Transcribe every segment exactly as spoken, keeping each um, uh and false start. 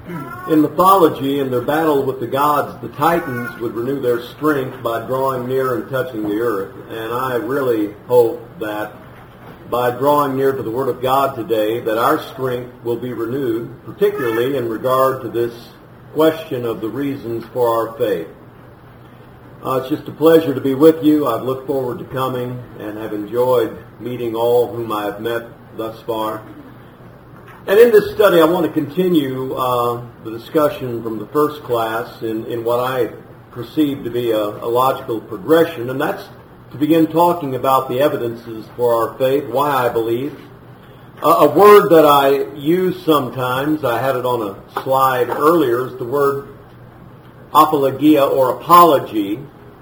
In mythology, in their battle with the gods, the Titans would renew their strength by drawing near and touching the earth. And I really hope that by drawing near to the Word of God today, that our strength will be renewed, particularly in regard to this question of the reasons for our faith. Uh, it's just a pleasure to be with you. I've looked forward to coming and have enjoyed meeting all whom I have met thus far. And in this study, I want to continue uh, the discussion from the first class in, in what I perceive to be a, a logical progression, and that's to begin talking about the evidences for our faith, why I believe. Uh, a word that I use sometimes, I had it on a slide earlier, is the word apologia or apology.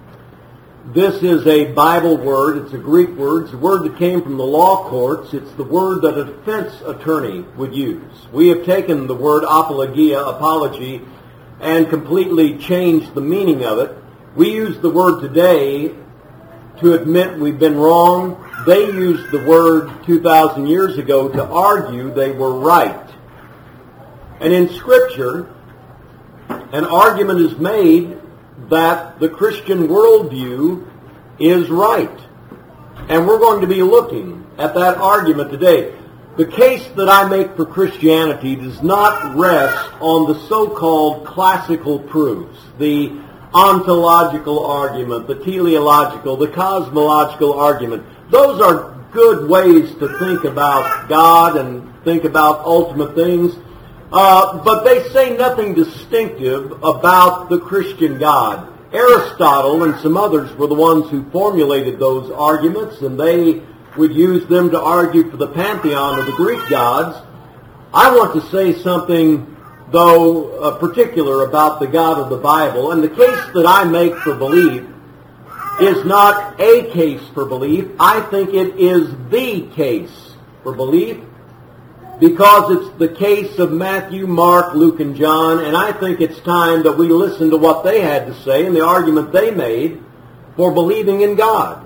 This is a Bible word. It's a Greek word. It's a word that came from the law courts. It's the word that a defense attorney would use. We have taken the word apologia, apology, and completely changed the meaning of it. We use the word today to admit we've been wrong. They used the word two thousand years ago to argue they were right. And in Scripture, an argument is made that the Christian worldview is right. And we're going to be looking at that argument today. The case that I make for Christianity does not rest on the so-called classical proofs, the ontological argument, the teleological, the cosmological argument. Those are good ways to think about God and think about ultimate things. Uh, but they say nothing distinctive about the Christian God. Aristotle and some others were the ones who formulated those arguments, and they would use them to argue for the pantheon of the Greek gods. I want to say something, though, uh, particular about the God of the Bible, and the case that I make for belief is not a case for belief. I think it is the case for belief, because it's the case of Matthew, Mark, Luke, and John, and I think it's time that we listen to what they had to say and the argument they made for believing in God.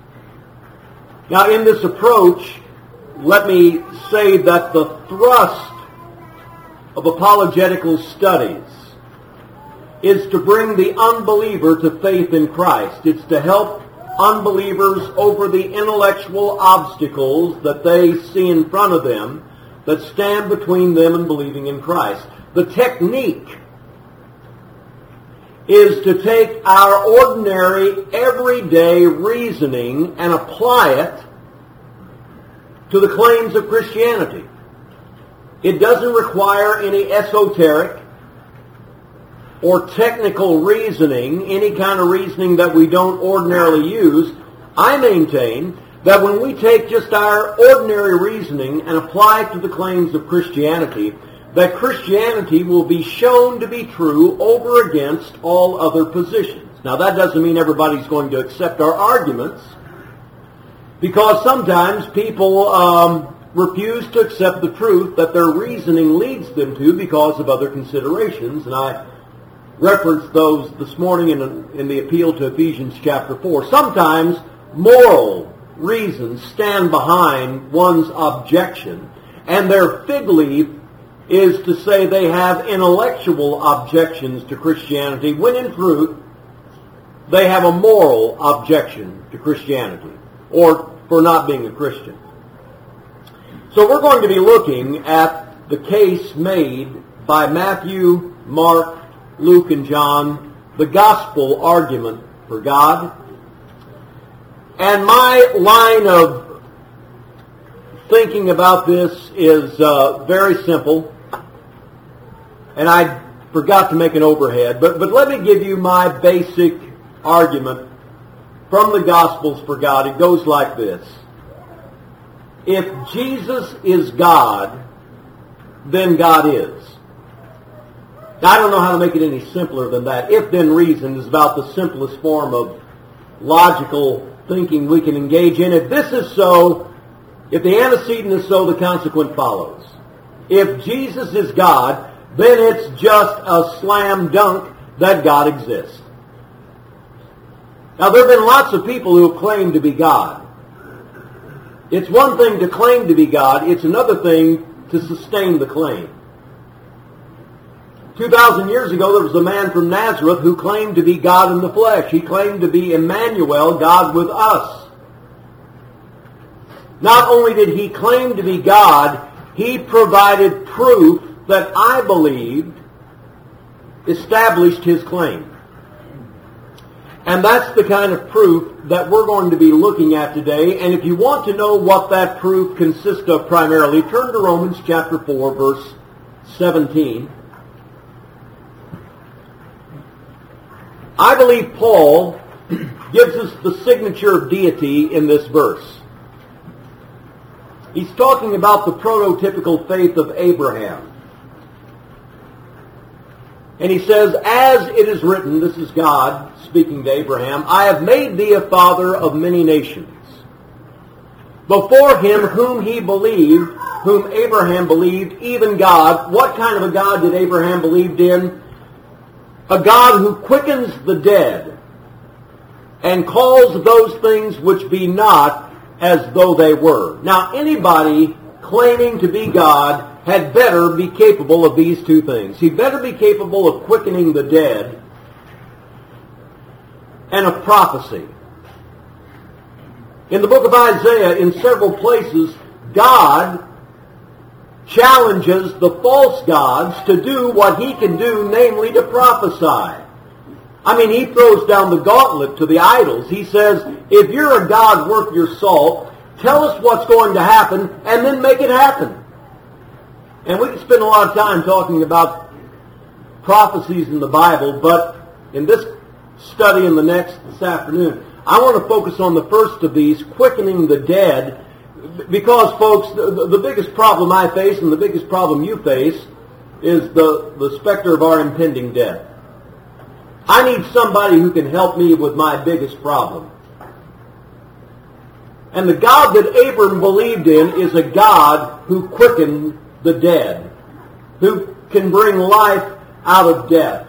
Now, in this approach, let me say that the thrust of apologetical studies is to bring the unbeliever to faith in Christ. It's to help unbelievers over the intellectual obstacles that they see in front of them that stand between them and believing in Christ. The technique is to take our ordinary, everyday reasoning and apply it to the claims of Christianity. It doesn't require any esoteric or technical reasoning, any kind of reasoning that we don't ordinarily use. I maintain that when we take just our ordinary reasoning and apply it to the claims of Christianity, that Christianity will be shown to be true over against all other positions. Now, that doesn't mean everybody's going to accept our arguments, because sometimes people um, refuse to accept the truth that their reasoning leads them to because of other considerations. And I referenced those this morning in, in the appeal to Ephesians chapter four. Sometimes moral reasons stand behind one's objection, and their fig leaf is to say they have intellectual objections to Christianity, when in truth they have a moral objection to Christianity, or for not being a Christian. So we're going to be looking at the case made by Matthew, Mark, Luke, and John, the gospel argument for God. And my line of thinking about this is uh, very simple. And I forgot to make an overhead, but, but let me give you my basic argument from the Gospels for God. It goes like this. If Jesus is God, then God is. Now, I don't know how to make it any simpler than that. If then reason is about the simplest form of logical thinking we can engage in. If this is so, if the antecedent is so, the consequent follows. If Jesus is God, then it's just a slam dunk that God exists. Now, there have been lots of people who have claimed to be God. It's one thing to claim to be God. It's another thing to sustain the claim. two thousand years ago, there was a man from Nazareth who claimed to be God in the flesh. He claimed to be Emmanuel, God with us. Not only did he claim to be God, he provided proof that I believed established his claim. And that's the kind of proof that we're going to be looking at today. And if you want to know what that proof consists of primarily, turn to Romans chapter four, verse seventeen. I believe Paul gives us the signature of deity in this verse. He's talking about the prototypical faith of Abraham. And he says, as it is written, this is God speaking to Abraham, I have made thee a father of many nations. Before him whom he believed, whom Abraham believed, even God. What kind of a God did Abraham believe in? A God who quickens the dead and calls those things which be not as though they were. Now, anybody claiming to be God had better be capable of these two things. He better be capable of quickening the dead and of prophecy. In the book of Isaiah, in several places, God challenges the false gods to do what he can do, namely to prophesy. I mean, he throws down the gauntlet to the idols. He says, if you're a God worth your salt, tell us what's going to happen and then make it happen. And we can spend a lot of time talking about prophecies in the Bible, but in this study and the next this afternoon, I want to focus on the first of these, quickening the dead, because, folks, the, the biggest problem I face and the biggest problem you face is the, the specter of our impending death. I need somebody who can help me with my biggest problem. And the God that Abram believed in is a God who quickened the dead, who can bring life out of death.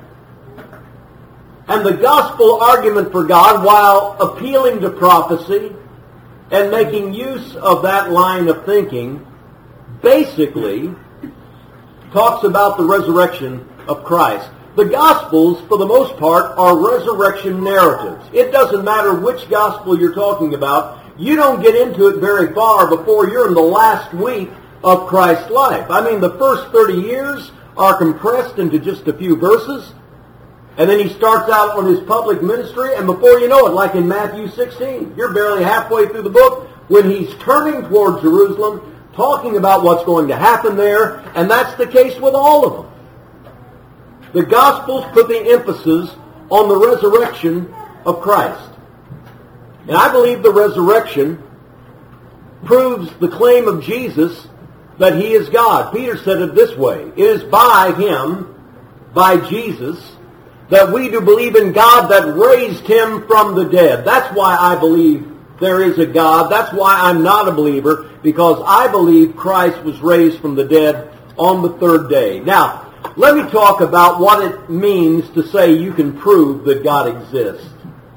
And the gospel argument for God, while appealing to prophecy and making use of that line of thinking, basically talks about the resurrection of Christ. The Gospels, for the most part, are resurrection narratives. It doesn't matter which gospel you're talking about. You don't get into it very far before you're in the last week of Christ's life. I mean, the first thirty years are compressed into just a few verses, and then he starts out on his public ministry, and before you know it, like in Matthew sixteen, you're barely halfway through the book when he's turning toward Jerusalem, talking about what's going to happen there, and that's the case with all of them. The Gospels put the emphasis on the resurrection of Christ. And I believe the resurrection proves the claim of Jesus that he is God. Peter said it this way, it is by him, by Jesus, that we do believe in God that raised him from the dead. That's why I believe there is a God. That's why I'm not a believer, because I believe Christ was raised from the dead on the third day. Now, let me talk about what it means to say you can prove that God exists.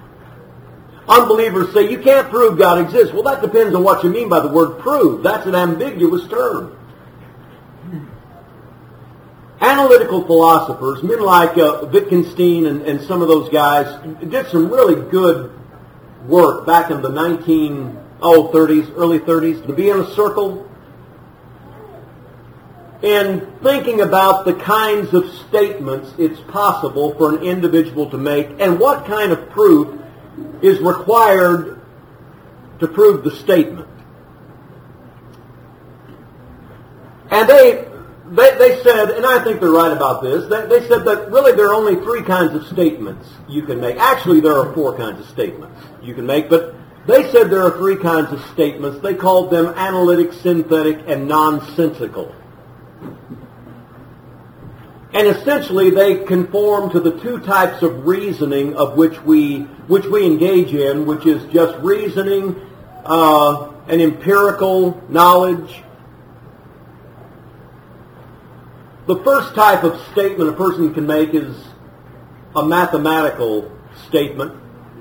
Unbelievers say, you can't prove God exists. Well, that depends on what you mean by the word prove. That's an ambiguous term. Analytical philosophers, men like uh, Wittgenstein and, and some of those guys, did some really good work back in the nineteen thirties, early thirties, to be in a circle in thinking about the kinds of statements it's possible for an individual to make and what kind of proof is required to prove the statement. And they they, they said, and I think they're right about this, they, they said that really there are only three kinds of statements you can make. Actually, there are four kinds of statements you can make, but they said there are three kinds of statements. They called them analytic, synthetic, and nonsensical. And essentially, they conform to the two types of reasoning of which we which we engage in, which is just reasoning uh, and empirical knowledge. The first type of statement a person can make is a mathematical statement,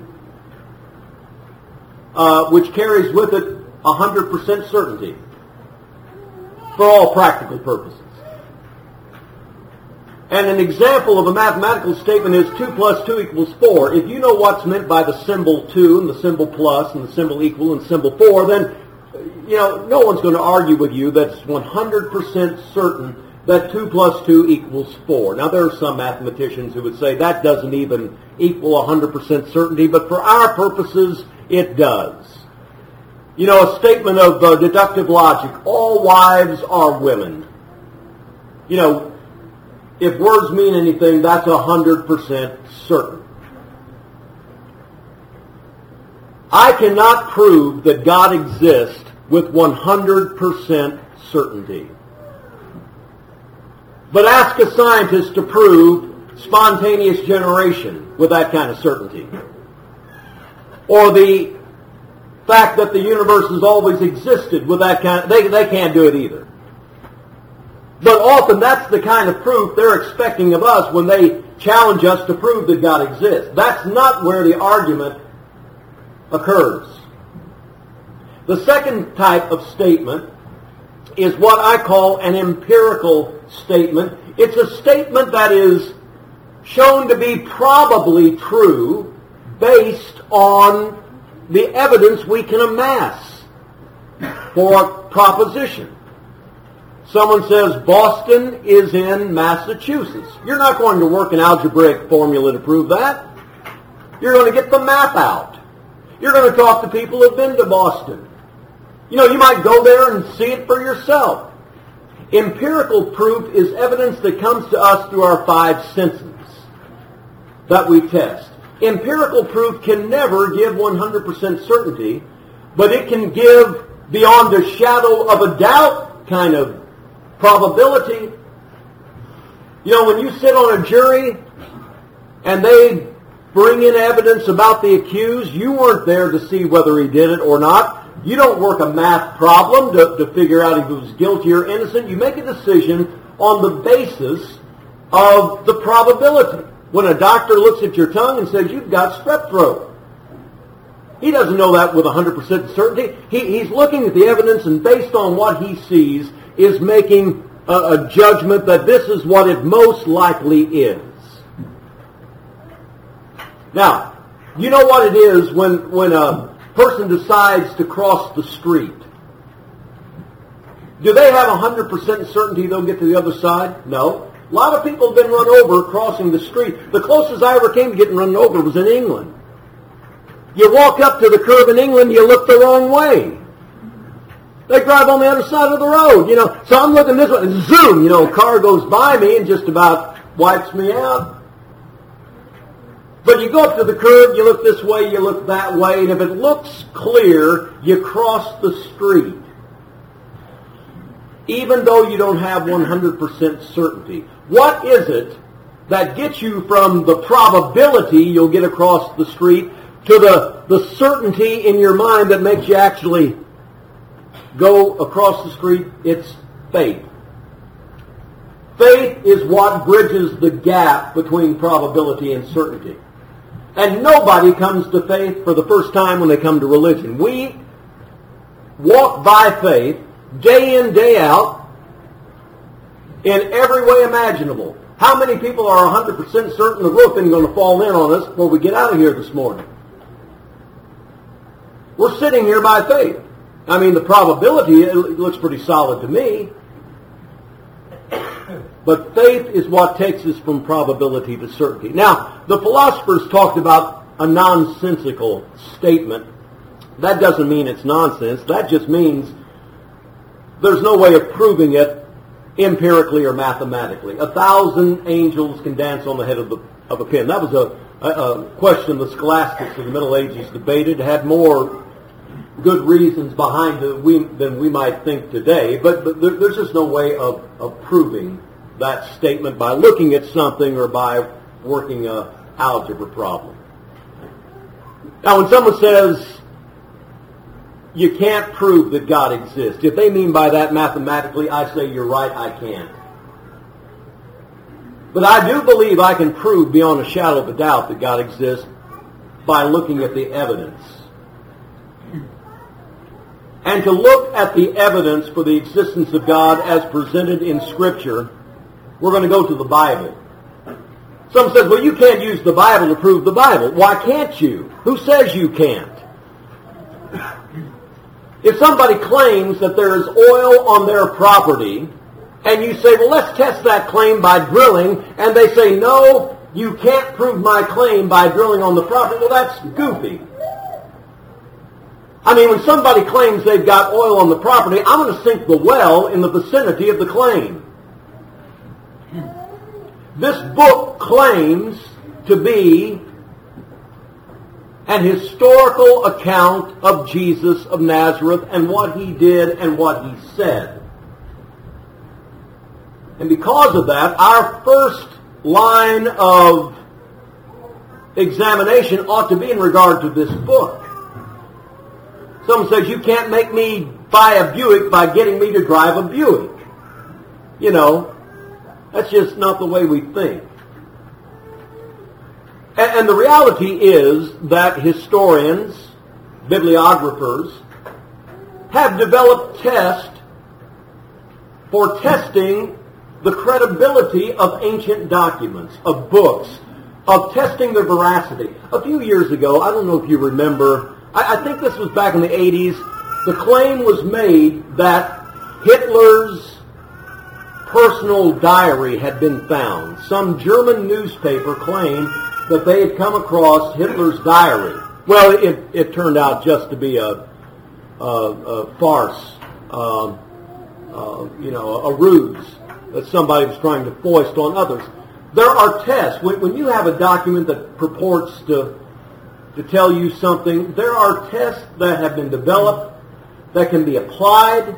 uh, which carries with it one hundred percent certainty for all practical purposes. And an example of a mathematical statement is two plus two equals four. If you know what's meant by the symbol two and the symbol plus and the symbol equal and symbol four, then you know no one's going to argue with you that it's one hundred percent certain that two plus two equals four. Now there are some mathematicians who would say that doesn't even equal one hundred percent certainty, but for our purposes it does. You know, a statement of uh, deductive logic, all wives are women. You know, if words mean anything, that's one hundred percent certain. I cannot prove that God exists with one hundred percent certainty. But ask a scientist to prove spontaneous generation with that kind of certainty. Or the fact that the universe has always existed with that kind of, they, they can't do it either. But often that's the kind of proof they're expecting of us when they challenge us to prove that God exists. That's not where the argument occurs. The second type of statement is what I call an empirical statement. It's a statement that is shown to be probably true based on the evidence we can amass for a proposition. Someone says Boston is in Massachusetts. You're not going to work an algebraic formula to prove that. You're going to get the map out. You're going to talk to people who have been to Boston. You know, you might go there and see it for yourself. Empirical proof is evidence that comes to us through our five senses that we test. Empirical proof can never give one hundred percent certainty, but it can give beyond a shadow of a doubt kind of probability. You know, when you sit on a jury and they bring in evidence about the accused, you weren't there to see whether he did it or not. You don't work a math problem to, to figure out if he was guilty or innocent. You make a decision on the basis of the probability. When a doctor looks at your tongue and says, you've got strep throat, he doesn't know that with one hundred percent certainty. He, he's looking at the evidence, and based on what he sees, is making a, a judgment that this is what it most likely is. Now, you know what it is when, when a person decides to cross the street. Do they have one hundred percent certainty they'll get to the other side? No. A lot of people have been run over crossing the street. The closest I ever came to getting run over was in England. You walk up to the curb in England, you look the wrong way. They drive on the other side of the road, you know. So I'm looking this way, and zoom, you know, a car goes by me and just about wipes me out. But you go up to the curb, you look this way, you look that way, and if it looks clear, you cross the street. Even though you don't have one hundred percent certainty. What is it that gets you from the probability you'll get across the street to the, the certainty in your mind that makes you actually go across the street? It's faith. Faith is what bridges the gap between probability and certainty. And nobody comes to faith for the first time when they come to religion. We walk by faith day in, day out, in every way imaginable. How many people are one hundred percent certain the roof isn't going to fall in on us before we get out of here this morning? We're sitting here by faith. I mean, the probability, it looks pretty solid to me. But faith is what takes us from probability to certainty. Now, the philosophers talked about a nonsensical statement. That doesn't mean it's nonsense. That just means there's no way of proving it empirically or mathematically. A thousand angels can dance on the head of, the, of a pin. That was a, a, a question the scholastics of the Middle Ages debated, had more good reasons behind it we, than we might think today. But, but there, there's just no way of, of proving that statement by looking at something or by working an algebra problem. Now, when someone says, you can't prove that God exists, if they mean by that mathematically, I say, you're right, I can't. But I do believe I can prove beyond a shadow of a doubt that God exists by looking at the evidence. And to look at the evidence for the existence of God as presented in Scripture, we're going to go to the Bible. Some says, well, you can't use the Bible to prove the Bible. Why can't you? Who says you can't? If somebody claims that there is oil on their property, and you say, well, let's test that claim by drilling, and they say, no, you can't prove my claim by drilling on the property, well, that's goofy. I mean, when somebody claims they've got oil on the property, I'm going to sink the well in the vicinity of the claim. This book claims to be an historical account of Jesus of Nazareth and what he did and what he said. And because of that, our first line of examination ought to be in regard to this book. Someone says, you can't make me buy a Buick by getting me to drive a Buick. You know, that's just not the way we think. And, and the reality is that historians, bibliographers, have developed tests for testing the credibility of ancient documents, of books, of testing their veracity. A few years ago, I don't know if you remember, I, I think this was back in the eighties, the claim was made that Hitler's personal diary had been found. Some German newspaper claimed that they had come across Hitler's diary. Well, it, it turned out just to be a, a, a farce, um, uh, you know, a ruse that somebody was trying to foist on others. There are tests. When, when you have a document that purports to, to tell you something, there are tests that have been developed that can be applied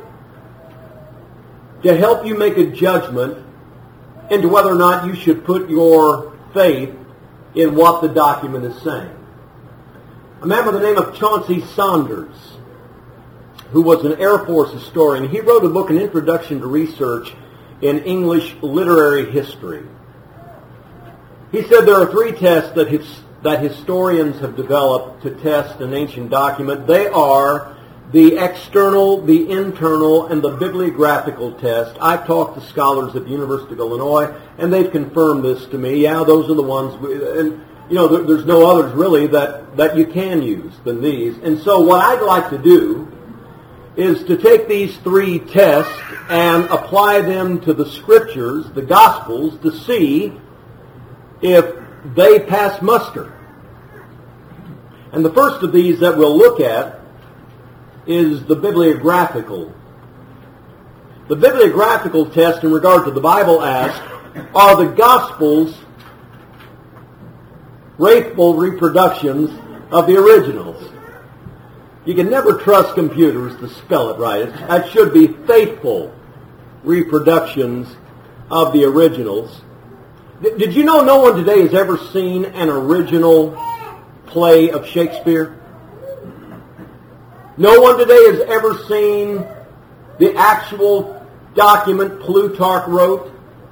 to help you make a judgment into whether or not you should put your faith in what the document is saying. A man by the name of Chauncey Saunders, who was an Air Force historian, he wrote a book, An Introduction to Research in English Literary History. He said there are three tests that, his, that historians have developed to test an ancient document. They are the external, the internal, and the bibliographical test. I've talked to scholars at the University of Illinois, and they've confirmed this to me. Yeah, those are the ones, we, and you know, there, there's no others really that, that you can use than these. And so what I'd like to do is to take these three tests and apply them to the Scriptures, the Gospels, to see if they pass muster. And the first of these that we'll look at is the bibliographical. The bibliographical test in regard to the Bible asks, are the Gospels faithful reproductions of the originals? You can never trust computers to spell it right. That should be faithful reproductions of the originals. Did you know no one today has ever seen an original play of Shakespeare? No one today has ever seen the actual document Plutarch wrote.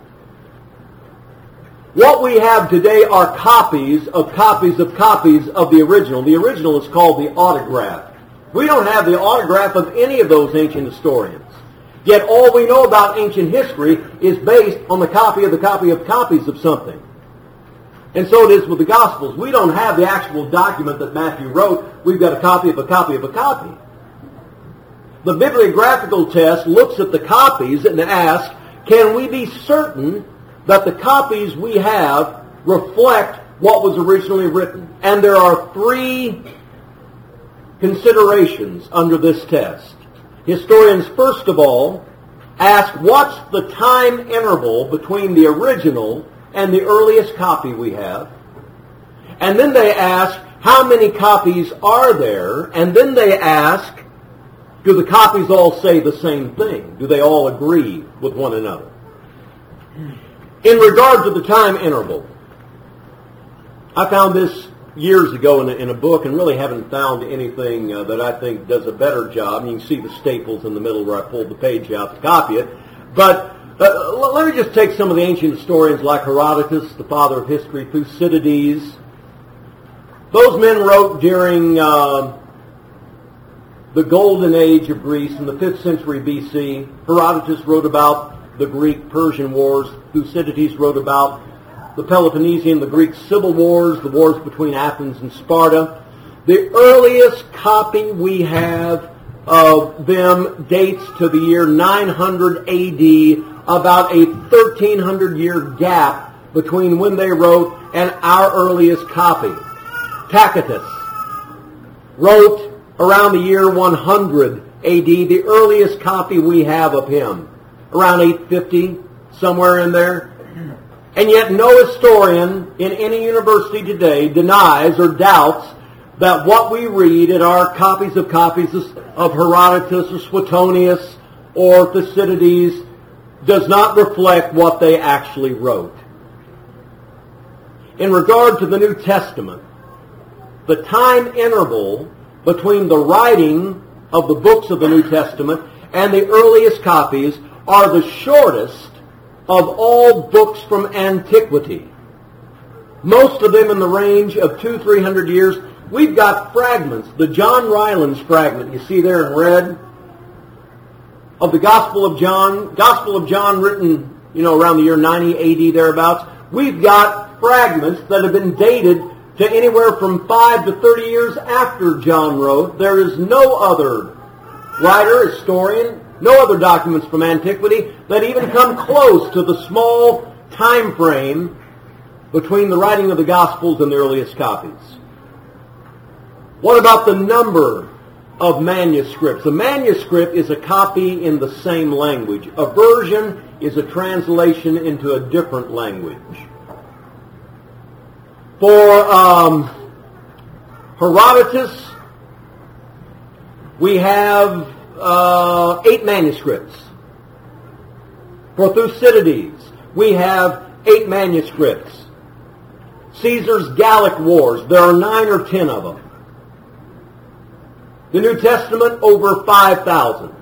What we have today are copies of copies of copies of the original. The original is called the autograph. We don't have the autograph of any of those ancient historians. Yet all we know about ancient history is based on the copy of the copy of copies of something. And so it is with the Gospels. We don't have the actual document that Matthew wrote. We've got a copy of a copy of a copy. The bibliographical test looks at the copies and asks, can we be certain that the copies we have reflect what was originally written? And there are three considerations under this test. Historians, first of all, ask what's the time interval between the original and the earliest copy we have. And then they ask, how many copies are there? And then they ask, do the copies all say the same thing? Do they all agree with one another? In regard to the time interval, I found this years ago in a, in a book and really haven't found anything uh, that I think does a better job. You can see the staples in the middle where I pulled the page out to copy it. But uh, let me just take some of the ancient historians like Herodotus, the father of history, Thucydides. Those men wrote during uh, the golden age of Greece in the fifth century B C. Herodotus wrote about the Greek-Persian wars. Thucydides wrote about the Peloponnesian, the Greek civil wars, the wars between Athens and Sparta. The earliest copy we have of them dates to the year nine hundred A D, about a thirteen hundred year gap between when they wrote and our earliest copy. Tacitus wrote around the year one hundred A D, the earliest copy we have of him, around eight fifty, somewhere in there. And yet no historian in any university today denies or doubts that what we read in our copies of copies of Herodotus or Suetonius or Thucydides does not reflect what they actually wrote. In regard to the New Testament, the time interval between the writing of the books of the New Testament and the earliest copies are the shortest of all books from antiquity. Most of them in the range of two, three hundred years. We've got fragments. The John Rylands fragment you see there in red of the Gospel of John, Gospel of John written, you know, around the year ninety A D thereabouts. We've got fragments that have been dated to anywhere from five to thirty years after John wrote. There is no other writer, historian, no other documents from antiquity that even come close to the small time frame between the writing of the Gospels and the earliest copies. What about the number of manuscripts? A manuscript is a copy in the same language. A version is a translation into a different language. For um, Herodotus, we have uh, eight manuscripts. For Thucydides, we have eight manuscripts. Caesar's Gallic Wars, there are nine or ten of them. The New Testament, over five thousand.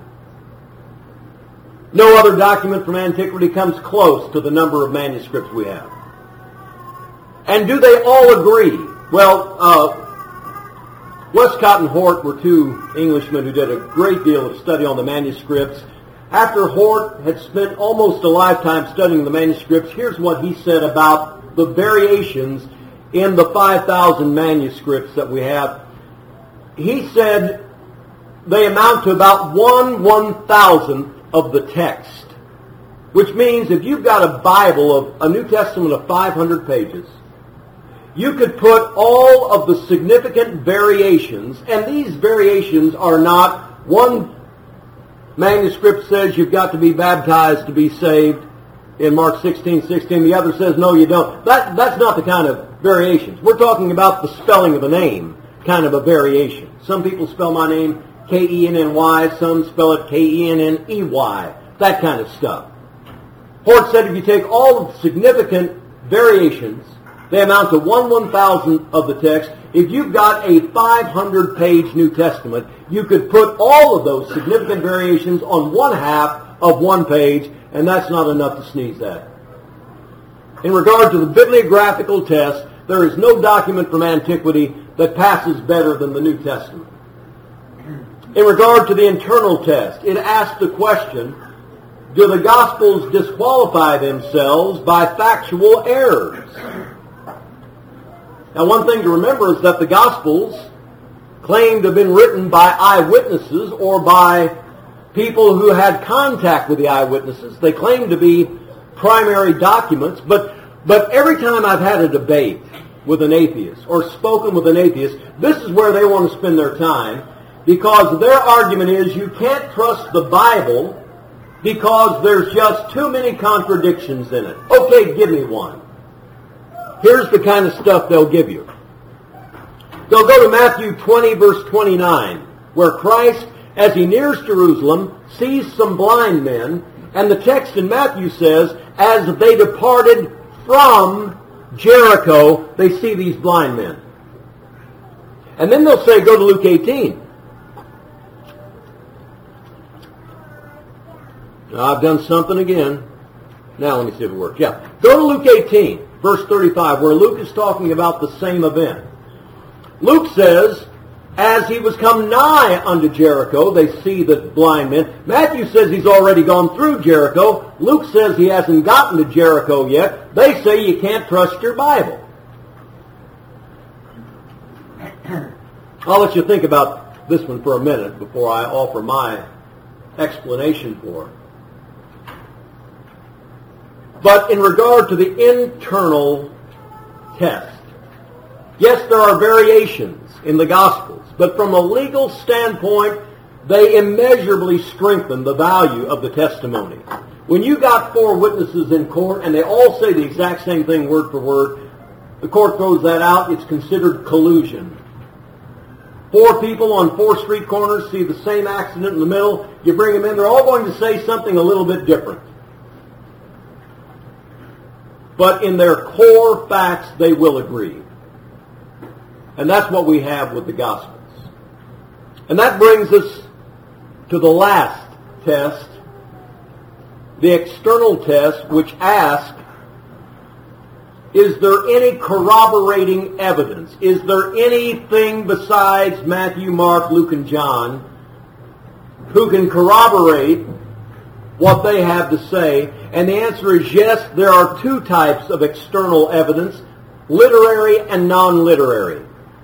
No other document from antiquity comes close to the number of manuscripts we have. And do they all agree? Well, uh, Westcott and Hort were two Englishmen who did a great deal of study on the manuscripts. After Hort had spent almost a lifetime studying the manuscripts, here's what he said about the variations in the five thousand manuscripts that we have. He said they amount to about one one-thousandth of the text, which means if you've got a Bible of a New Testament of five hundred pages, you could put all of the significant variations, and these variations are not, one manuscript says you've got to be baptized to be saved in Mark sixteen sixteen, the other says no you don't. That, that's not the kind of variations. We're talking about the spelling of a name, kind of a variation. Some people spell my name K E N N Y, some spell it K E N N E Y, that kind of stuff. Hort said if you take all of the significant variations, they amount to one one-thousandth of the text. If you've got a five hundred page New Testament, you could put all of those significant variations on one half of one page, and that's not enough to sneeze at. In regard to the bibliographical test, there is no document from antiquity that passes better than the New Testament. In regard to the internal test, it asks the question, do the Gospels disqualify themselves by factual errors? Now, one thing to remember is that the Gospels claim to have been written by eyewitnesses or by people who had contact with the eyewitnesses. They claim to be primary documents, but, but every time I've had a debate with an atheist or spoken with an atheist, this is where they want to spend their time, because their argument is you can't trust the Bible because there's just too many contradictions in it. Okay, give me one. Here's the kind of stuff they'll give you. They'll go to Matthew twenty, verse twenty-nine, where Christ, as he nears Jerusalem, sees some blind men, and the text in Matthew says, as they departed from Jericho, they see these blind men. And then they'll say, go to Luke eighteen. Now, I've done something again. Now let me see if it works. Yeah. Go to Luke eighteen, verse thirty-five, where Luke is talking about the same event. Luke says, as he was come nigh unto Jericho, they see the blind men. Matthew says he's already gone through Jericho. Luke says he hasn't gotten to Jericho yet. They say you can't trust your Bible. I'll let you think about this one for a minute before I offer my explanation for it. But in regard to the internal test, yes, there are variations in the Gospels, but from a legal standpoint, they immeasurably strengthen the value of the testimony. When you got four witnesses in court and they all say the exact same thing word for word, the court throws that out. It's considered collusion. Four people on four street corners see the same accident in the middle. You bring them in, they're all going to say something a little bit different. But in their core facts, they will agree. And that's what we have with the Gospels. And that brings us to the last test, the external test, which asks, is there any corroborating evidence? Is there anything besides Matthew, Mark, Luke, and John who can corroborate what they have to say? And the answer is yes, there are two types of external evidence, literary and non-literary.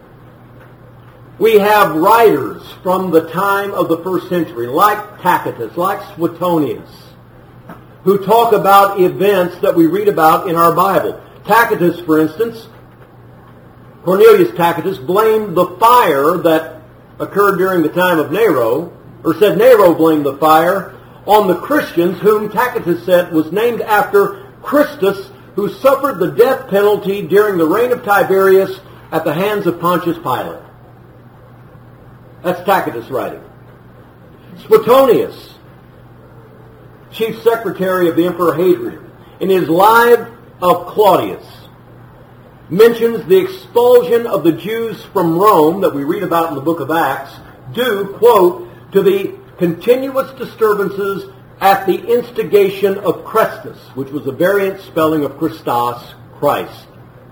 We have writers from the time of the first century, like Tacitus, like Suetonius, who talk about events that we read about in our Bible. Tacitus, for instance, Cornelius Tacitus blamed the fire that occurred during the time of Nero, or said Nero blamed the fire on the Christians, whom Tacitus said was named after Christus, who suffered the death penalty during the reign of Tiberius at the hands of Pontius Pilate. That's Tacitus writing. Suetonius, chief secretary of the Emperor Hadrian, in his Live of Claudius, mentions the expulsion of the Jews from Rome that we read about in the book of Acts due, quote, to the continuous disturbances at the instigation of Chrestus, which was a variant spelling of Christos, Christ.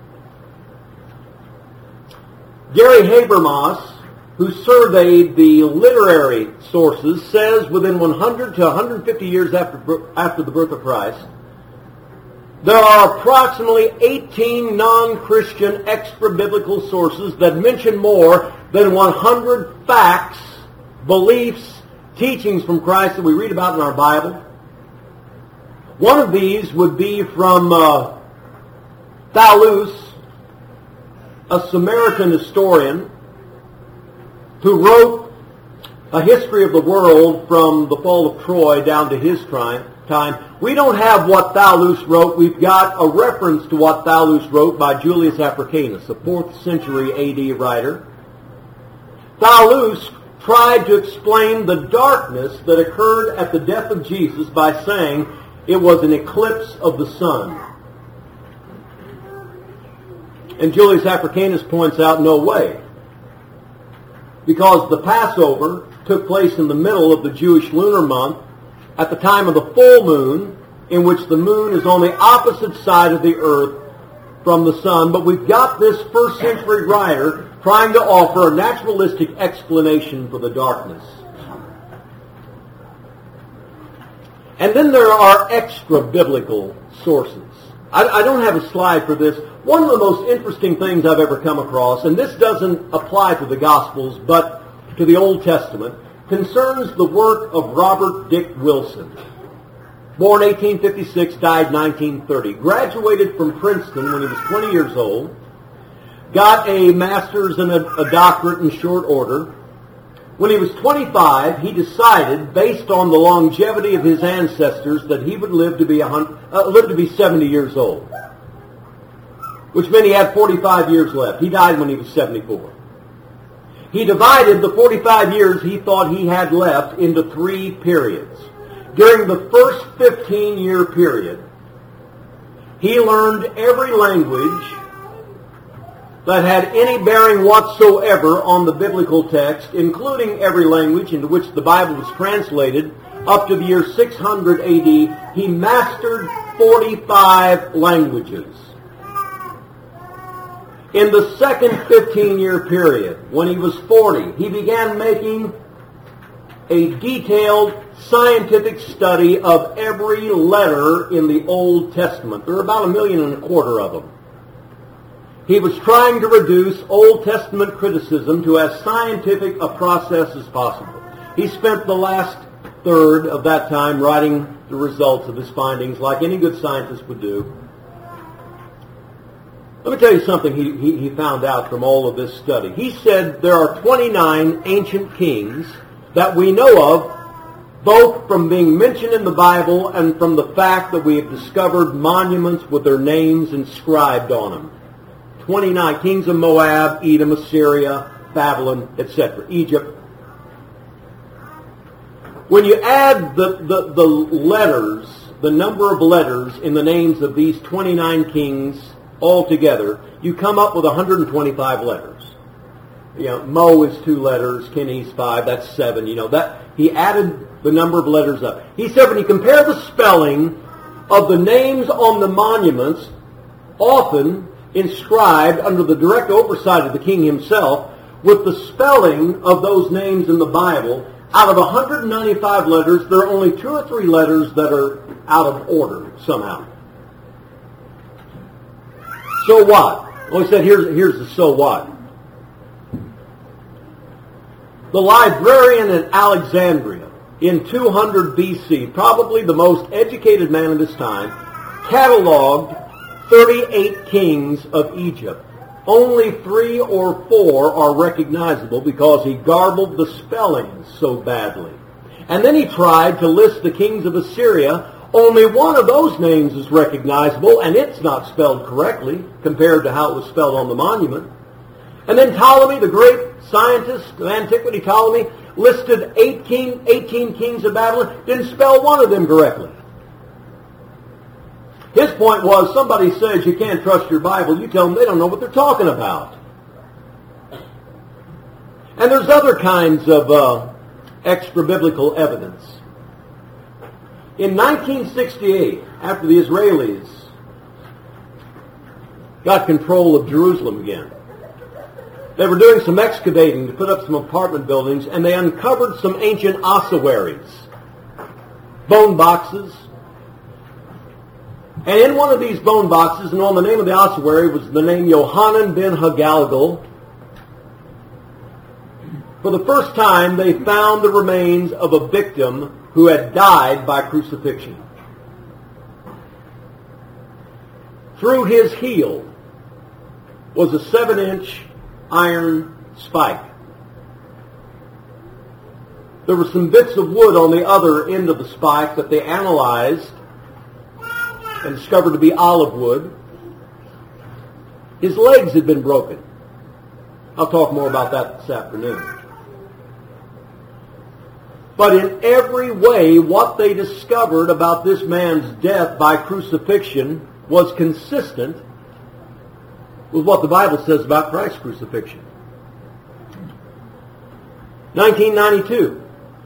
Gary Habermas, who surveyed the literary sources, says within one hundred to one hundred fifty years after, after the birth of Christ, there are approximately eighteen non-Christian extra-biblical sources that mention more than one hundred facts, beliefs, teachings from Christ that we read about in our Bible. One of these would be from uh, Thallus, a Samaritan historian, who wrote a history of the world from the fall of Troy down to his time. We don't have what Thallus wrote. We've got a reference to what Thallus wrote by Julius Africanus, a fourth century A D writer. Thallus tried to explain the darkness that occurred at the death of Jesus by saying it was an eclipse of the sun. And Julius Africanus points out, no way. Because the Passover took place in the middle of the Jewish lunar month, at the time of the full moon, in which the moon is on the opposite side of the earth from the sun. But we've got this first century writer trying to offer a naturalistic explanation for the darkness. And then there are extra-biblical sources. I, I don't have a slide for this. One of the most interesting things I've ever come across, and this doesn't apply to the Gospels, but to the Old Testament, concerns the work of Robert Dick Wilson. Born eighteen fifty-six, died nineteen thirty. Graduated from Princeton when he was twenty years old. Got a master's and a, a doctorate in short order. When he was twenty-five, he decided, based on the longevity of his ancestors, that he would live to be a hundred, uh, live to be seventy years old, which meant he had forty-five years left. He died when he was seventy-four. He divided the forty-five years he thought he had left into three periods. During the first fifteen-year period, he learned every language that had any bearing whatsoever on the biblical text, including every language into which the Bible was translated, up to the year six hundred A D. He mastered forty-five languages. In the second fifteen-year period, when he was forty, he began making a detailed scientific study of every letter in the Old Testament. There are about a million and a quarter of them. He was trying to reduce Old Testament criticism to as scientific a process as possible. He spent the last third of that time writing the results of his findings, like any good scientist would do. Let me tell you something he, he, he found out from all of this study. He said there are twenty-nine ancient kings that we know of, both from being mentioned in the Bible and from the fact that we have discovered monuments with their names inscribed on them. twenty-nine kings of Moab, Edom, Assyria, Babylon, et cetera, Egypt. When you add the, the, the letters, the number of letters in the names of these twenty-nine kings all together, you come up with one hundred twenty-five letters. You know, Mo is two letters, Kenny's five, that's seven. You know, that he added the number of letters up. He said when you compare the spelling of the names on the monuments, often inscribed under the direct oversight of the king himself, with the spelling of those names in the Bible, out of one hundred ninety-five letters, there are only two or three letters that are out of order somehow. So what? Well, he said, here's, here's the so what. The librarian in Alexandria in two hundred B C, probably the most educated man of his time, cataloged thirty-eight kings of Egypt. Only three or four are recognizable because he garbled the spellings so badly. And then he tried to list the kings of Assyria. Only one of those names is recognizable, and it's not spelled correctly compared to how it was spelled on the monument. And then Ptolemy, the great scientist of antiquity, Ptolemy, listed eight king, eighteen kings of Babylon, didn't spell one of them correctly. His point was, somebody says you can't trust your Bible, you tell them they don't know what they're talking about. And there's other kinds of uh, extra-biblical evidence. In nineteen sixty-eight, after the Israelis got control of Jerusalem again, they were doing some excavating to put up some apartment buildings, and they uncovered some ancient ossuaries, bone boxes. And in one of these bone boxes, and on the name of the ossuary was the name Yohanan ben Hagalgal. For the first time, they found the remains of a victim who had died by crucifixion. Through his heel was a seven-inch iron spike. There were some bits of wood on the other end of the spike that they analyzed and discovered to be olive wood. His legs had been broken. I'll talk more about that this afternoon. But in every way, what they discovered about this man's death by crucifixion was consistent with what the Bible says about Christ's crucifixion. nineteen ninety-two.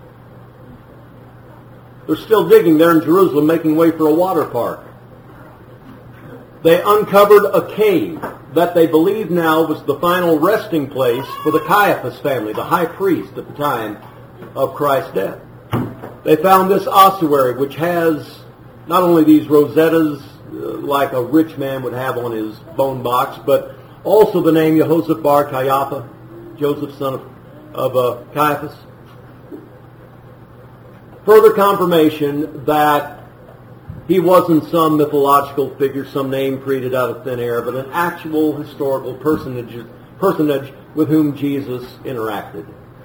They're still digging there in Jerusalem, making way for a water park. They uncovered a cave that they believe now was the final resting place for the Caiaphas family, the high priest at the time of Christ's death. They found this ossuary, which has not only these rosettas uh, like a rich man would have on his bone box, but also the name Jehoshaphat bar Caiaphas, Joseph son of, of uh, Caiaphas. Further confirmation that he wasn't some mythological figure, some name created out of thin air, but an actual historical personage, personage with whom Jesus interacted.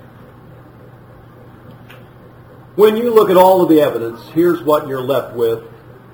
When you look at all of the evidence, here's what you're left with.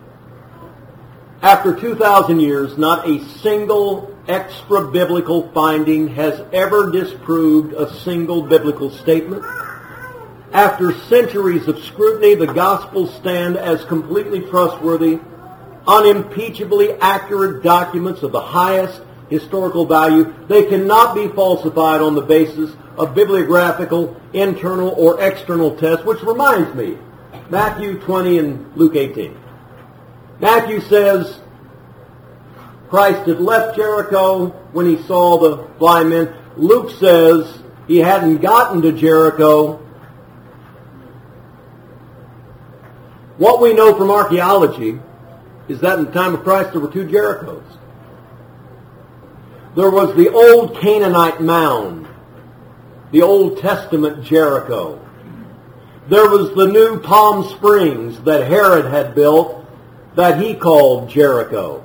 After two thousand years, not a single extra-biblical finding has ever disproved a single biblical statement. After centuries of scrutiny, the Gospels stand as completely trustworthy, unimpeachably accurate documents of the highest historical value. They cannot be falsified on the basis of bibliographical, internal, or external tests, which reminds me, Matthew twenty and Luke eighteen. Matthew says, Christ had left Jericho when he saw the blind men. Luke says he hadn't gotten to Jericho. What we know from archaeology is that in the time of Christ there were two Jerichos. There was the old Canaanite mound, the Old Testament Jericho. There was the new Palm Springs that Herod had built that he called Jericho.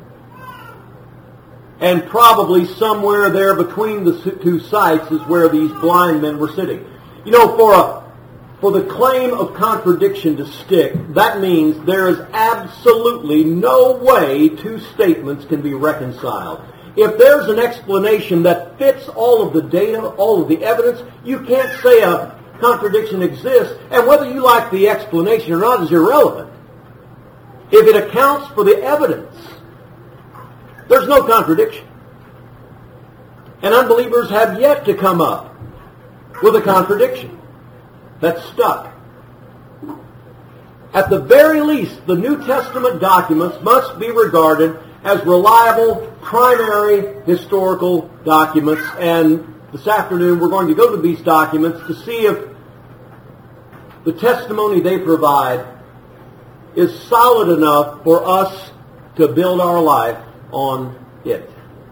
And probably somewhere there between the two sites is where these blind men were sitting. You know, for a for the claim of contradiction to stick, that means there is absolutely no way two statements can be reconciled. If there's an explanation that fits all of the data, all of the evidence, you can't say a contradiction exists, and whether you like the explanation or not is irrelevant. If it accounts for the evidence, there's no contradiction. And unbelievers have yet to come up with a contradiction that's stuck. At the very least, the New Testament documents must be regarded as reliable, primary historical documents, and this afternoon we're going to go to these documents to see if the testimony they provide is solid enough for us to build our life on it.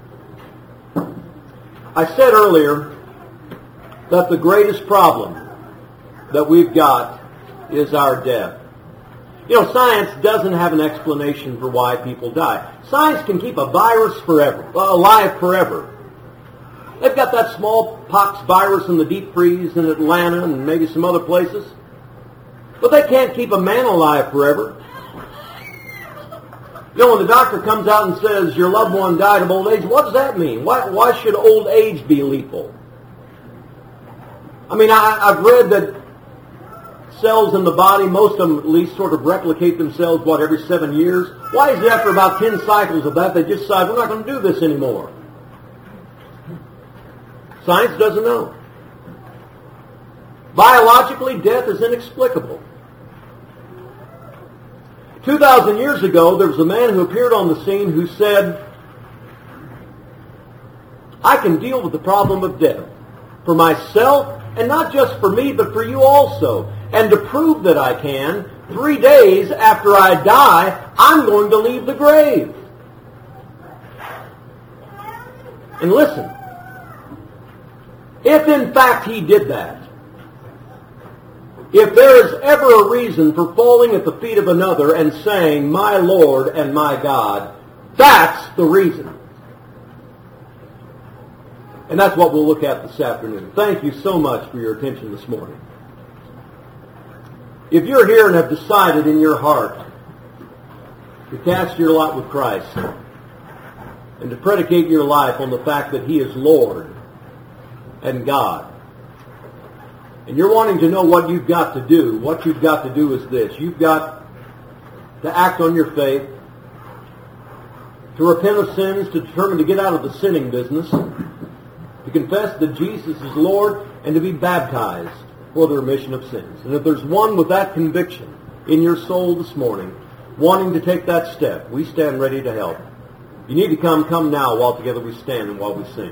I said earlier that the greatest problem that we've got is our death. You know, science doesn't have an explanation for why people die. Science can keep a virus forever, alive forever. They've got that smallpox virus in the deep freeze in Atlanta and maybe some other places. But they can't keep a man alive forever. You know, when the doctor comes out and says your loved one died of old age, what does that mean? Why, why should old age be lethal? I mean, I, I've read that cells in the body, most of them at least sort of replicate themselves, what, every seven years? Why is it after about ten cycles of that they just decide we're not going to do this anymore? Science doesn't know. Biologically, death is inexplicable. Two thousand years ago, there was a man who appeared on the scene who said, I can deal with the problem of death for myself, and not just for me, but for you also. And to prove that I can, three days after I die, I'm going to leave the grave. And listen, if in fact he did that, if there is ever a reason for falling at the feet of another and saying, my Lord and my God, that's the reason. And that's what we'll look at this afternoon. Thank you so much for your attention this morning. If you're here and have decided in your heart to cast your lot with Christ and to predicate your life on the fact that He is Lord and God, and you're wanting to know what you've got to do, what you've got to do is this. You've got to act on your faith, to repent of sins, to determine to get out of the sinning business, to confess that Jesus is Lord, and to be baptized for the remission of sins. And if there's one with that conviction in your soul this morning, wanting to take that step, we stand ready to help. If you need to come, come now while together we stand and while we sing.